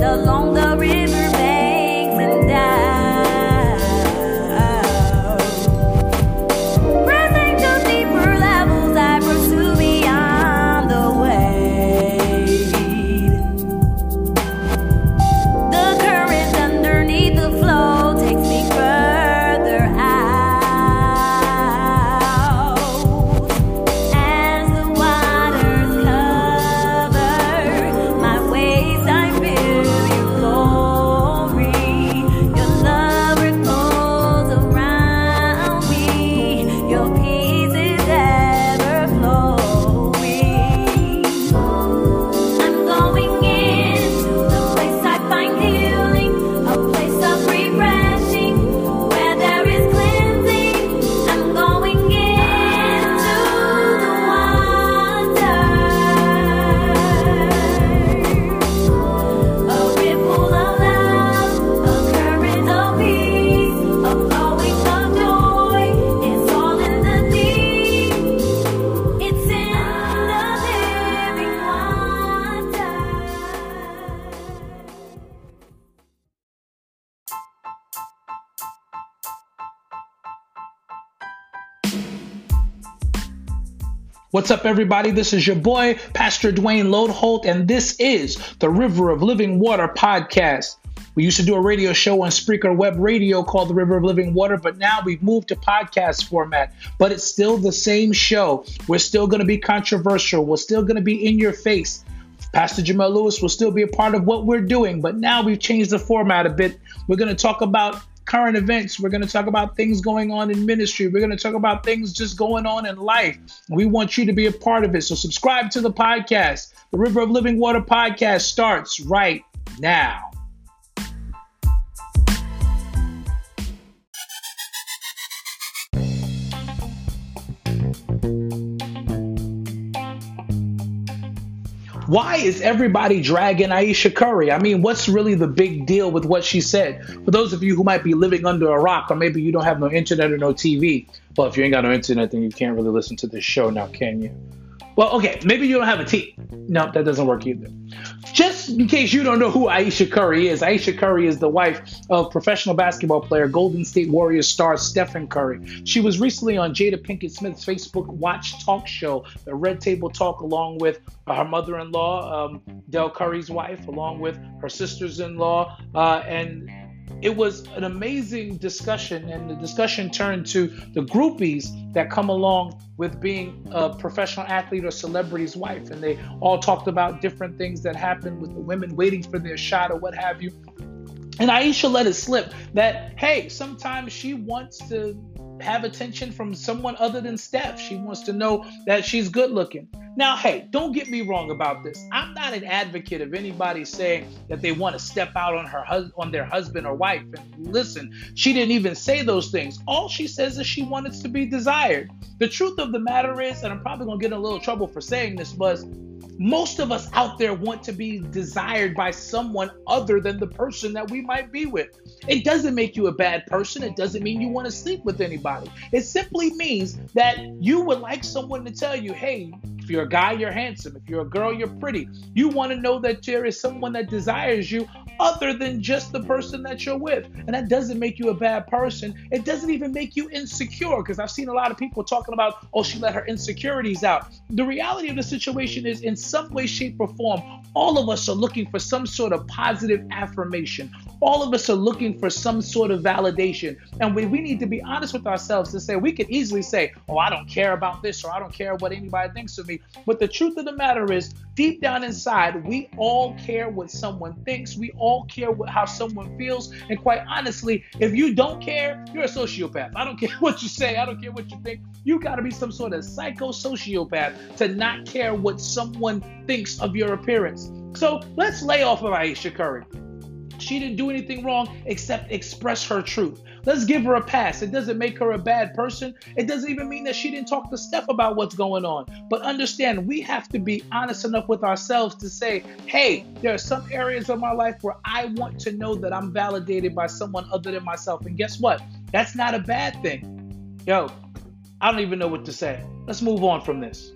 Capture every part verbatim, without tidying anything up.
along the river banks and down. Rising to deeper levels, I pursue beyond the wave. The current underneath the flow takes me further out. As the waters cover my waves, I feel your glory. Your love ripples around me. Your peace is ever flowing. I'm going into the place I find healing, a place of refreshing, where there is cleansing. I'm going into the water. A ripple of love, a current of peace, a flowing of joy. It's all in the deep. It's in the living water. What's up, everybody? This is your boy, Pastor Dwayne Lodeholt, and this is the River of Living Water podcast. We used to do a radio show on Spreaker Web Radio called the River of Living Water, but now we've moved to podcast format. But it's still the same show. We're still going to be controversial. We're still going to be in your face. Pastor Jamel Lewis will still be a part of what we're doing, but now we've changed the format a bit. We're going to talk about current events. We're going to talk about things going on in ministry. We're going to talk about things just going on in life. We want you to be a part of it. So subscribe to the podcast. The River of Living Water podcast starts right now. Why is everybody dragging Ayesha Curry? I mean, what's really the big deal with what she said? For those of you who might be living under a rock, or maybe you don't have no internet or no T V. Well, if you ain't got no internet, then you can't really listen to this show now, can you? Well, okay, maybe you don't have a T V. No, that doesn't work either. Just in case you don't know who Ayesha Curry is, Ayesha Curry is the wife of professional basketball player, Golden State Warriors star Stephen Curry. She was recently on Jada Pinkett Smith's Facebook Watch talk show, the Red Table Talk, along with her mother-in-law, um, Del Curry's wife, along with her sisters-in-law, uh, and it was an amazing discussion, and the discussion turned to the groupies that come along with being a professional athlete or celebrity's wife. And they all talked about different things that happened with the women waiting for their shot or what have you. And Ayesha let it slip that, hey, sometimes she wants to have attention from someone other than Steph. She wants to know that she's good looking. Now, hey, don't get me wrong about this. I'm not an advocate of anybody saying that they want to step out on her hus- on their husband or wife. And listen, she didn't even say those things. All she says is she wanted to be desired. The truth of the matter is, and I'm probably going to get in a little trouble for saying this, was most of us out there want to be desired by someone other than the person that we might be with. It doesn't make you a bad person. It doesn't mean you want to sleep with anybody. It simply means that you would like someone to tell you, hey, if you're a guy, you're handsome. If you're a girl, you're pretty. You want to know that there is someone that desires you other than just the person that you're with. And that doesn't make you a bad person. It doesn't even make you insecure, because I've seen a lot of people talking about, oh, she let her insecurities out. The reality of the situation is, in some way, shape, or form, all of us are looking for some sort of positive affirmation. All of us are looking for some sort of validation. And we, we need to be honest with ourselves to say, we could easily say, oh, I don't care about this, or I don't care what anybody thinks of me. But the truth of the matter is, deep down inside, we all care what someone thinks. We all care what, how someone feels. And quite honestly, if you don't care, you're a sociopath. I don't care what you say. I don't care what you think. You got to be some sort of psycho-sociopath to not care what someone thinks of your appearance. So let's lay off of Ayesha Curry. She didn't do anything wrong except express her truth. Let's give her a pass. It doesn't make her a bad person. It doesn't even mean that she didn't talk to Steph about what's going on. But understand, we have to be honest enough with ourselves to say, hey, there are some areas of my life where I want to know that I'm validated by someone other than myself. And guess what? That's not a bad thing. Yo, I don't even know what to say. Let's move on from this.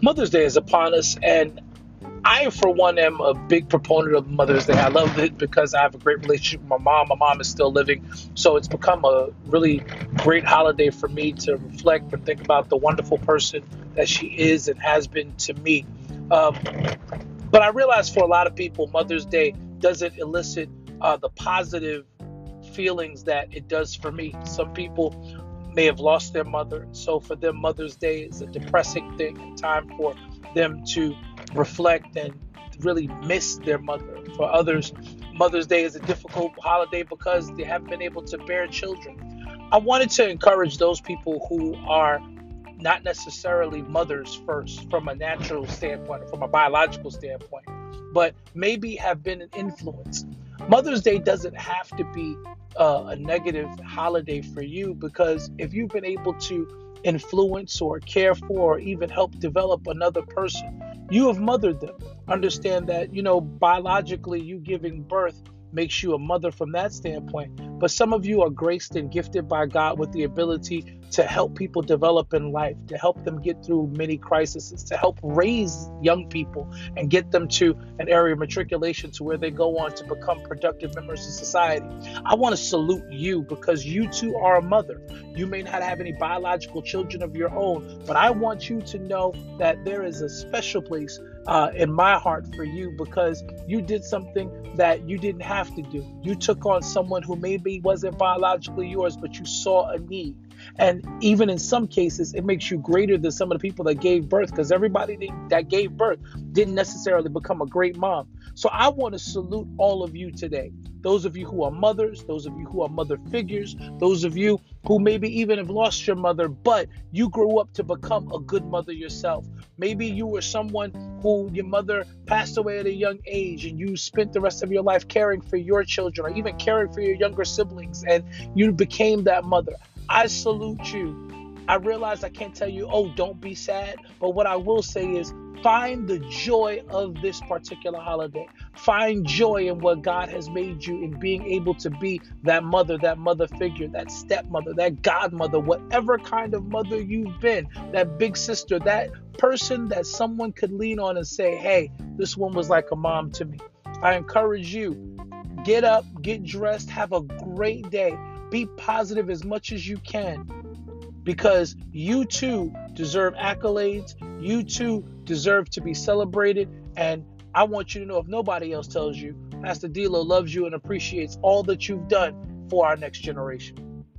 Mother's Day is upon us, and I, for one, am a big proponent of Mother's Day. I love it because I have a great relationship with my mom. My mom is still living, so it's become a really great holiday for me to reflect and think about the wonderful person that she is and has been to me. Um, but I realize for a lot of people, Mother's Day doesn't elicit uh, the positive feelings that it does for me. Some people may have lost their mother, so for them, Mother's Day is a depressing thing, a time for them to reflect and really miss their mother. For others, Mother's Day is a difficult holiday because they haven't been able to bear children. I wanted to encourage those people who are not necessarily mothers first from a natural standpoint, from a biological standpoint, but maybe have been an influence. Mother's Day doesn't have to be uh, a negative holiday for you, because if you've been able to influence or care for or even help develop another person, you have mothered them. Understand that, you know, biologically you giving birth makes you a mother from that standpoint. But some of you are graced and gifted by God with the ability to help people develop in life, to help them get through many crises, to help raise young people and get them to an area of matriculation to where they go on to become productive members of society. I want to salute you because you too are a mother. You may not have any biological children of your own, but I want you to know that there is a special place Uh, in my heart for you, because you did something that you didn't have to do. You took on someone who maybe wasn't biologically yours, but you saw a need. And even in some cases, it makes you greater than some of the people that gave birth, because everybody that gave birth didn't necessarily become a great mom. So I want to salute all of you today. Those of you who are mothers, those of you who are mother figures, those of you who maybe even have lost your mother, but you grew up to become a good mother yourself. Maybe you were someone who your mother passed away at a young age and you spent the rest of your life caring for your children or even caring for your younger siblings, and you became that mother. I salute you. I realize I can't tell you, oh, don't be sad. But what I will say is find the joy of this particular holiday. Find joy in what God has made you in being able to be that mother, that mother figure, that stepmother, that godmother, whatever kind of mother you've been, that big sister, that person that someone could lean on and say, hey, this one was like a mom to me. I encourage you, get up, get dressed, have a great day. Be positive as much as you can, because you too deserve accolades. You too deserve to be celebrated. And I want you to know, if nobody else tells you, Pastor D'Lo loves you and appreciates all that you've done for our next generation.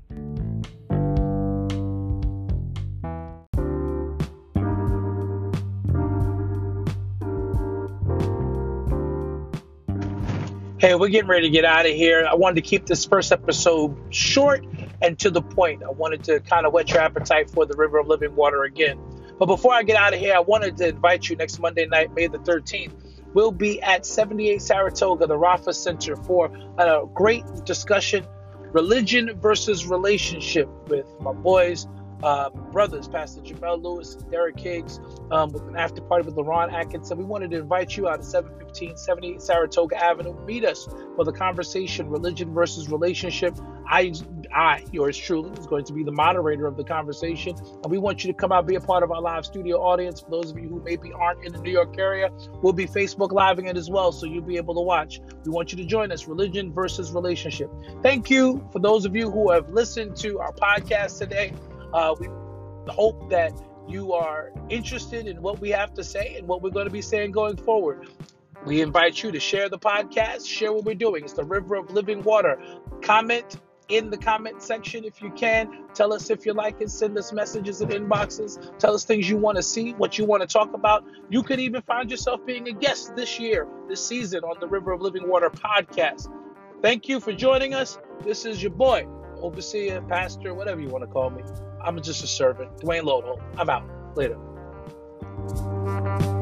Hey, we're getting ready to get out of here. I wanted to keep this first episode short and to the point. I wanted to kind of whet your appetite for the River of Living Water again. But before I get out of here, I wanted to invite you next Monday night, May the thirteenth. We'll be at seventy-eight Saratoga, the Rafa Center, for a great discussion, religion versus relationship, with my boys, uh, brothers, Pastor Jamel Lewis, Derek Higgs, um, with an after party with LaRon Atkinson. We wanted to invite you out at seven fifteen seventy-eight Saratoga Avenue. Meet us for the conversation, religion versus relationship. I, I, yours truly, is going to be the moderator of the conversation, and we want you to come out, be a part of our live studio audience. For those of you who maybe aren't in the New York area, we'll be Facebook Living it as well, so you'll be able to watch. We want you to join us, religion versus relationship. Thank you for those of you who have listened to our podcast today. Uh, we hope that you are interested in what we have to say and what we're going to be saying going forward. We invite you to share the podcast, share what we're doing. It's the River of Living Water. Comment in the comment section if you can. Tell us if you like it. Send us messages and inboxes. Tell us things you want to see, what you want to talk about. You could even find yourself being a guest this year, this season, on the River of Living Water podcast. Thank you for joining us. This is your boy, overseer, pastor, whatever you want to call me. I'm just a servant. Dwayne Lodholm. I'm out. Later.